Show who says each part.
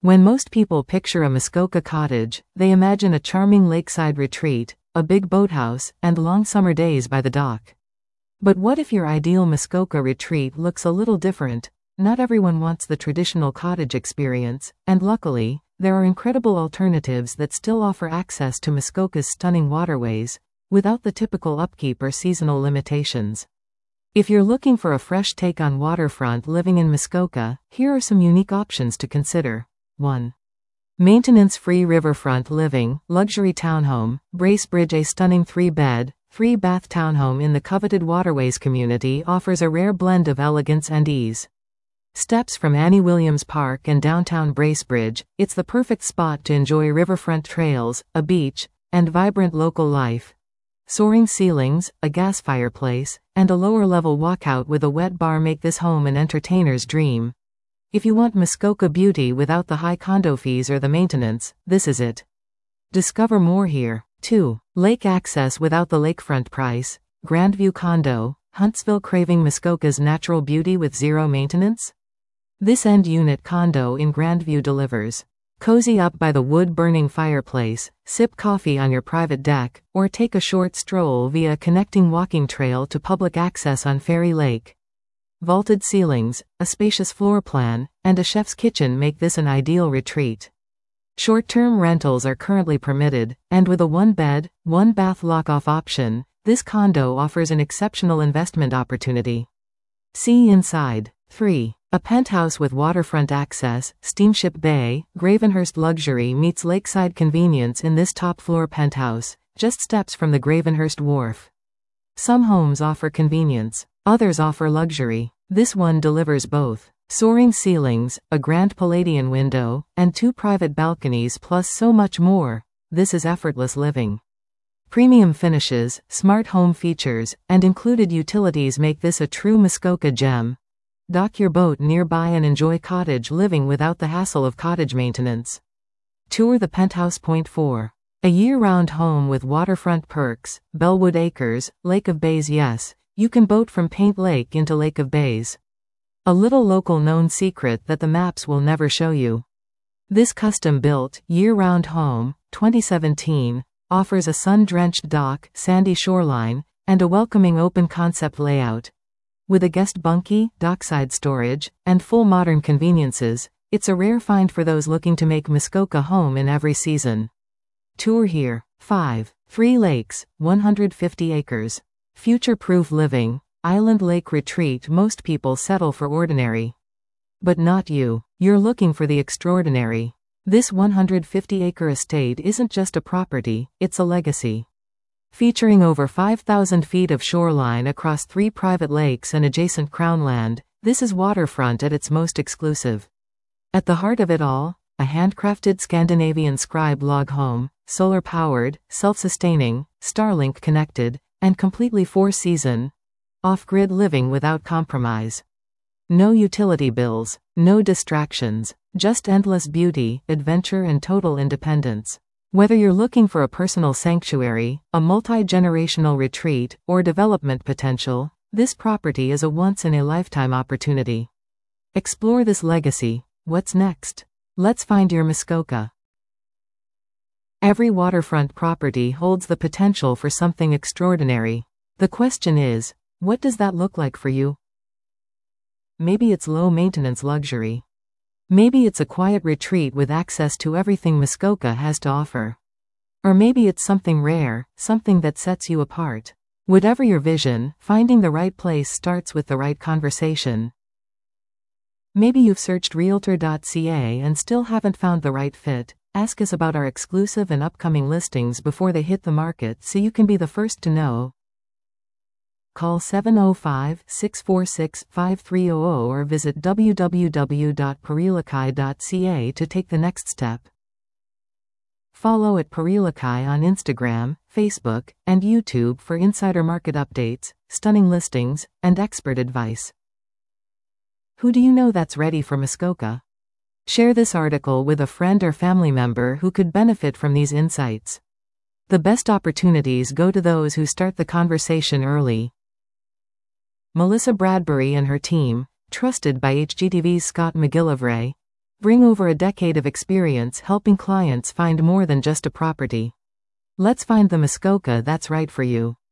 Speaker 1: When most people picture a Muskoka cottage, they imagine a charming lakeside retreat, a big boathouse, and long summer days by the dock. But what if your ideal Muskoka retreat looks a little different? Not everyone wants the traditional cottage experience, and luckily, there are incredible alternatives that still offer access to Muskoka's stunning waterways, without the typical upkeep or seasonal limitations. If you're looking for a fresh take on waterfront living in Muskoka, here are some unique options to consider. 1. Maintenance-free riverfront living, luxury townhome, Bracebridge. A stunning 3-bed, 3-bath townhome in the coveted Waterways community offers a rare blend of elegance and ease. Steps from Annie Williams Park and downtown Bracebridge, it's the perfect spot to enjoy riverfront trails, a beach, and vibrant local life. Soaring ceilings, a gas fireplace, and a lower-level walkout with a wet bar make this home an entertainer's dream. If you want Muskoka beauty without the high condo fees or the maintenance, this is it. Discover more here. 2. Lake access without the lakefront price, Grandview Condo, Huntsville. Craving Muskoka's natural beauty with zero maintenance? This end-unit condo in Grandview delivers. Cozy up by the wood-burning fireplace, sip coffee on your private deck, or take a short stroll via a connecting walking trail to public access on Fairy Lake. Vaulted ceilings, a spacious floor plan, and a chef's kitchen make this an ideal retreat. Short-term rentals are currently permitted, and with a 1-bed, 1-bath lock-off option, this condo offers an exceptional investment opportunity. See inside. 3. A penthouse with waterfront access, Steamship Bay, Gravenhurst. Luxury meets lakeside convenience in this top-floor penthouse, just steps from the Gravenhurst Wharf. Some homes offer convenience, others offer luxury. This one delivers both. Soaring ceilings, a grand Palladian window, and 2 private balconies plus so much more. This is effortless living. Premium finishes, smart home features, and included utilities make this a true Muskoka gem. Dock your boat nearby and enjoy cottage living without the hassle of cottage maintenance. Tour the penthouse. 4. A year-round home with waterfront perks, Bellwood Acres, Lake of Bays. Yes, you can boat from Paint Lake into Lake of Bays. A little local known secret that the maps will never show you. This custom-built, year-round home, 2017, offers a sun-drenched dock, sandy shoreline, and a welcoming open-concept layout. With a guest bunkie, dockside storage, and full modern conveniences, it's a rare find for those looking to make Muskoka home in every season. Tour here. 5. 3 Lakes, 150 acres. Future-proof living, Island Lake Retreat. Most people settle for ordinary. But not you. You're looking for the extraordinary. This 150-acre estate isn't just a property, it's a legacy. Featuring over 5,000 feet of shoreline across 3 private lakes and adjacent crownland, this is waterfront at its most exclusive. At the heart of it all, a handcrafted Scandinavian scribe log home, solar-powered, self-sustaining, Starlink-connected, and completely 4-season, off-grid living without compromise. No utility bills, no distractions, just endless beauty, adventure and total independence. Whether you're looking for a personal sanctuary, a multi-generational retreat, or development potential, this property is a once-in-a-lifetime opportunity. Explore this legacy. What's next? Let's find your Muskoka. Every waterfront property holds the potential for something extraordinary. The question is, what does that look like for you? Maybe it's low-maintenance luxury. Maybe it's a quiet retreat with access to everything Muskoka has to offer. Or maybe it's something rare, something that sets you apart. Whatever your vision, finding the right place starts with the right conversation. Maybe you've searched Realtor.ca and still haven't found the right fit. Ask us about our exclusive and upcoming listings before they hit the market so you can be the first to know. Call 705-646-5300 or visit www.parilakai.ca to take the next step. Follow at Parilakai on Instagram, Facebook, and YouTube for insider market updates, stunning listings, and expert advice. Who do you know that's ready for Muskoka? Share this article with a friend or family member who could benefit from these insights. The best opportunities go to those who start the conversation early. Melissa Bradbury and her team, trusted by HGTV's Scott McGillivray. bring over a decade of experience helping clients find more than just a property. Let's find the Muskoka that's right for you.